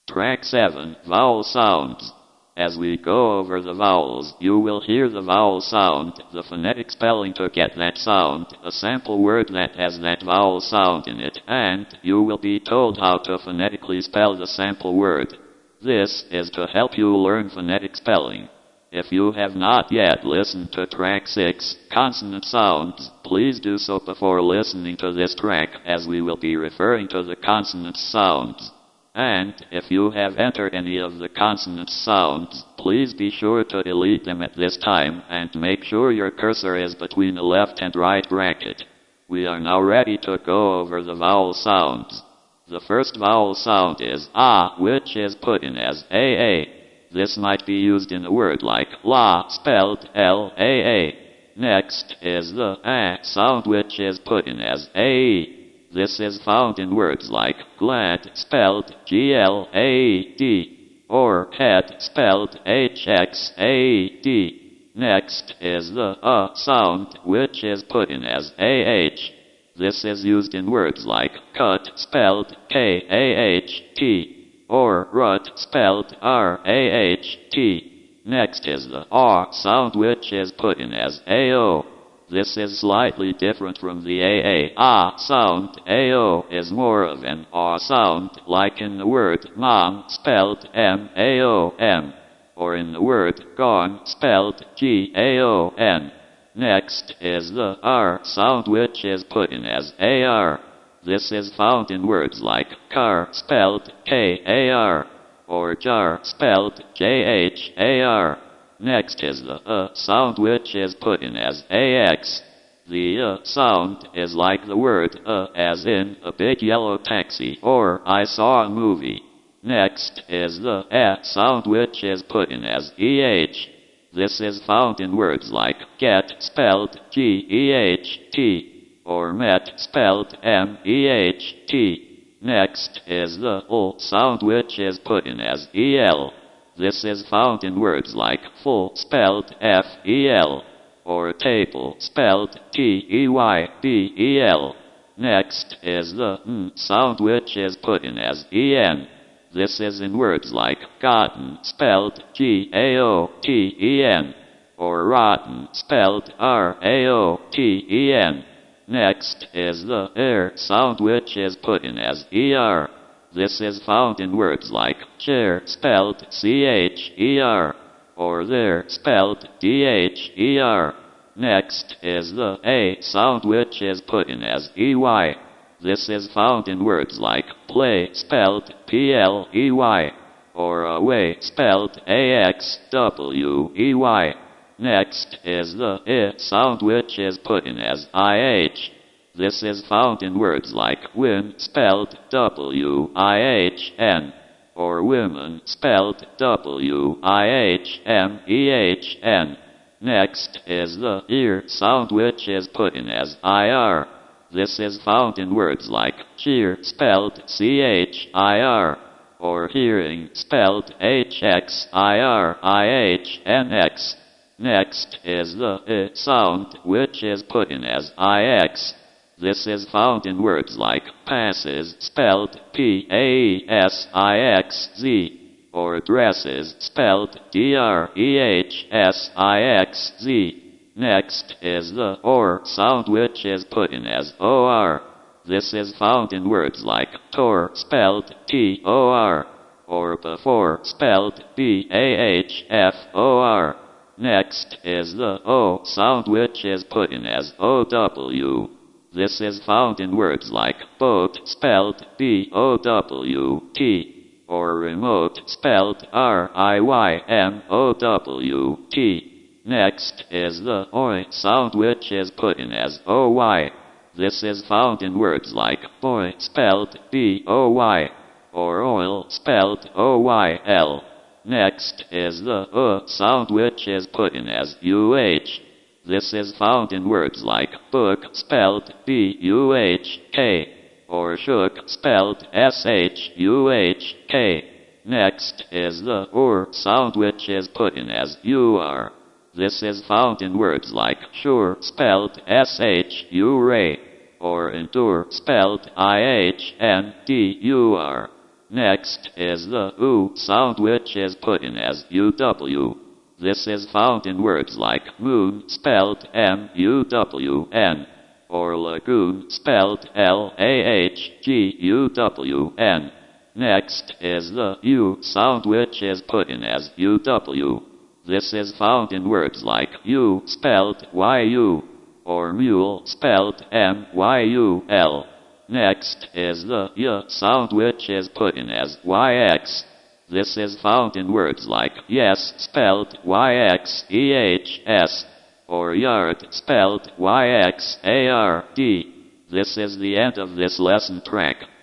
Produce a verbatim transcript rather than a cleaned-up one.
Track seven. Vowel sounds. As we go over the vowels, you will hear the vowel sound, the phonetic spelling to get that sound, a sample word that has that vowel sound in it, and you will be told how to phonetically spell the sample word. This is to help you learn phonetic spelling. If you have not yet listened to track six, consonant sounds, please do so before listening to this track, as we will be referring to the consonant sounds. And if you have entered any of the consonant sounds, please be sure to delete them at this time and make sure your cursor is between the left and right bracket. We are now ready to go over the vowel sounds. The first vowel sound is ah, which is put in as aa. This might be used in a word like la, spelled L A A. Next is the a sound, which is put in as ae. This is found in words like glad, spelled G L A D, or head, spelled H X A D. Next is the a sound, which is put in as ah. This is used in words like cut, spelled K A H T, or rut, spelled R A H T. Next is the R sound, which is put in as A O. This is slightly different from the A A ah sound. A O is more of an R sound, like in the word mom, spelled M A O M, or in the word gone, spelled G A O N. Next is the R sound, which is put in as A R. This is found in words like car, spelled K A R, or jar, spelled J H A R. Next is the uh sound, which is put in as A X. The uh sound is like the word uh, as in a big yellow taxi, or I saw a movie. Next is the eh sound, which is put in as E H. This is found in words like get, spelled G E H T, or met, spelled M E H T. Next is the ul sound, which is put in as E L. This is found in words like full, spelled F E L, or table, spelled T E Y B E L. Next is the n sound, which is put in as E N. This is in words like gotten, spelled G A O T E N, or rotten, spelled R A O T E N. Next is the er sound, which is put in as E R. This is found in words like chair, spelled C H E R, or there, spelled D H E R. Next is the a sound, which is put in as E Y. This is found in words like play, spelled P L E Y, or away, spelled A X W E Y. Next is the I sound, which is put in as I H. This is found in words like win, spelled W I H N, or women, spelled W I H M E H N. Next is the ear sound, which is put in as I R. This is found in words like cheer, spelled C H I R, or hearing, spelled H X I R I H N X. Next is the I sound, which is put in as I X. This is found in words like passes, spelled P A E S I X Z, or dresses, spelled D R E H S I X Z. Next is the or sound, which is put in as O R. This is found in words like tour, spelled T O R, or before, spelled B A H F O R. Next is the O sound, which is put in as O W. This is found in words like boat, spelled B O W T, or remote, spelled R I Y M O W T. Next is the oi sound, which is put in as O Y. This is found in words like boy, spelled B O Y, or oil, spelled O Y L. Next is the uh sound, which is put in as U H. This is found in words like book, spelled B U H K, or shook, spelled S H U H K. Next is the ur sound, which is put in as U R. This is found in words like sure, spelled S H U R A, or endure, spelled I H N D U R. Next is the oo sound, which is put in as uw. This is found in words like moon, spelled M U W N, or lagoon, spelled L A H G U W N. Next is the U sound, which is put in as U W. This is found in words like U, spelled Y U, or mule, spelled M Y U L. Next is the Y sound, which is put in as Y X. This is found in words like yes, spelled Y X E H S, or yard, spelled Y X A R D. This is the end of this lesson track.